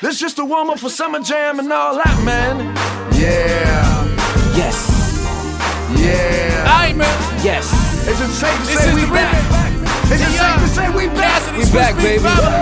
This just a warm up for Summer Jam and all that, man. Yeah. Yes. Yeah. Aight, man. Yes. Is it safe to This say is we the back? Is it safe to say we back? We back, baby.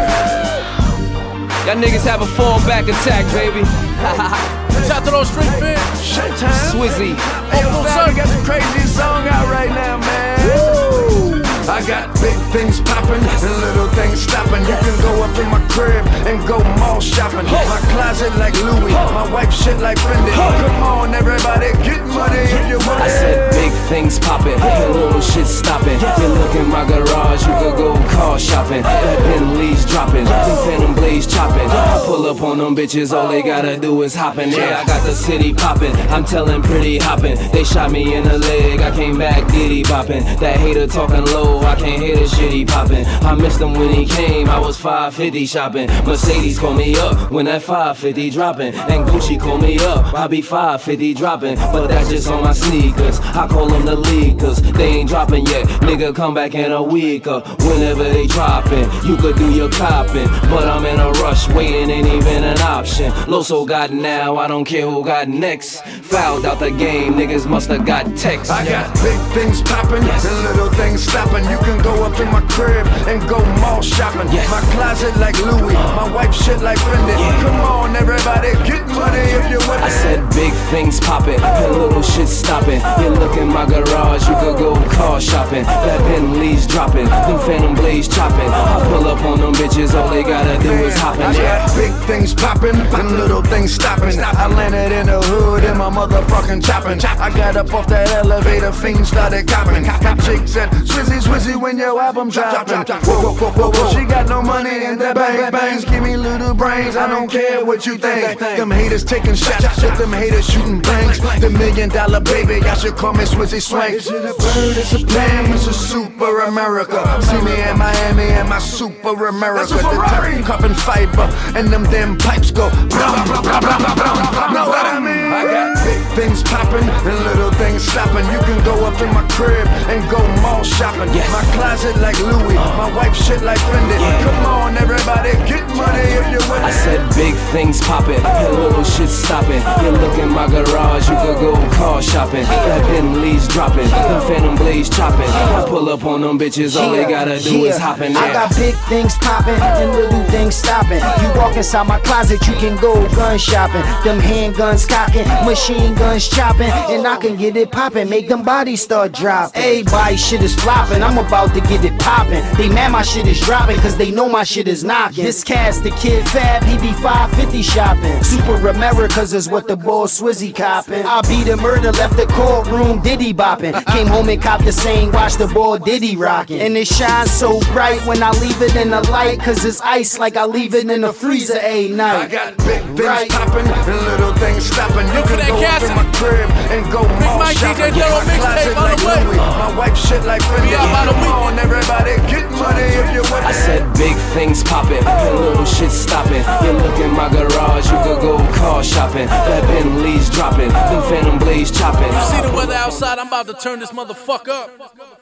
Y'all niggas have a fallback attack, baby. Shout out to those street fans. Showtime. Swizzy. Hey, yo, Fab, we got the craziest song out right now, man. Woo! I got big things poppin' and little things stoppin'. You can go up in my crib and go mall shopping. My closet like Louis, my wife shit like Fendi. Come on, everybody, get money if you want it. I said big things poppin', and little shit stoppin'. You look in my garage, you could go car shopping. That Bentley's droppin', them Phantom Blaze choppin'. I pull up on them bitches, all they gotta do is hoppin'. Yeah, I got the city poppin', I'm tellin' pretty hoppin'. They shot me in the leg, I came back diddy boppin'. That hater talkin' low, I can't hear the shit he poppin'. I missed him when he came, I was 550 shopping. Mercedes call me up when that 550 dropping. And Gucci call me up, I be 550 dropping. But that's just on my sneakers, I call them the leakers. They ain't dropping yet, nigga come back in a week or whenever they dropping. You could do your copping, but I'm in a rush, waiting ain't even an option. Loso got now, I don't care who got next. Fouled out the game, niggas musta got text. I got big things poppin' and little things stoppin'. You can go up in my crib and go mall shopping. My closet like Louis, my wife shit like Fendi. Come on, everybody, get money if you want it. I said big things poppin' and little shit stoppin'. You look in my garage, you could go car shopping. That Bentley's droppin', them Phantom Blaze choppin'. I pull up on them bitches, all they gotta do is hoppin'. I got big things poppin' and little things stoppin'. I landed in the hood in my motherfucking choppin'. I got up off that elevator, fiends started coppin'. Cop chick said, Swizzy, Swizzy, when your album droppin'. Whoa, whoa, whoa, whoa, she got no money in the bank. Bangs, give me little brains, I don't care what you think. Them haters taking shots, shit, them haters shooting blanks. The $1 million baby, y'all should call me Swizzy Swank. Is it a bird, it's a plane, it's a super America. See me in Miami and my super America. The top cupping fiber and them damn pipes go blah, blah, blah, blah, blah, blah. Know what I mean? I got big things poppin' and little things stoppin'. You can go up in my crib and go mall shopping. My closet like Louis, my wife shit like Fendi. Come on, everybody, get money if you want it. I said big things poppin' and little shit stoppin'. You look in my garage, you could go car shopping. That Bentley's droppin', them Phantom Blaze choppin'. I pull up on them bitches, all they gotta do is hoppin'. I got big things poppin' and little things stoppin'. You walk inside my closet, you can go gun shopping. Them handguns cocking, machine guns chopping, and I can get it poppin', make them bodies start dropping. Everybody shit is flopping, I'm about to get it poppin'. They mad my shit is dropping, cause they know my shit is knocking. This cast, the kid Fab, he be 550 shopping. Super Americas is what the boy Swizzy coppin'. I beat a murder, left the courtroom Diddy boppin'. Came home and copped the same, watch the boy Diddy rockin'. And it shines so bright when I leave it in the light, cause it's ice like I leave it in the freezer a night. I got big things poppin' and little things stoppin'. You can go up in my crib and go mall shopping. My closet like Louis, my wife shit like Fendi. Come on, everybody, get money if you want it. I said big things poppin' and little shit stoppin'. You look in my garage, you could go car shopping. That Bentley's droppin', them Phantom Blaze choppin'. You see the weather outside, I'm about to turn this motherfucker up.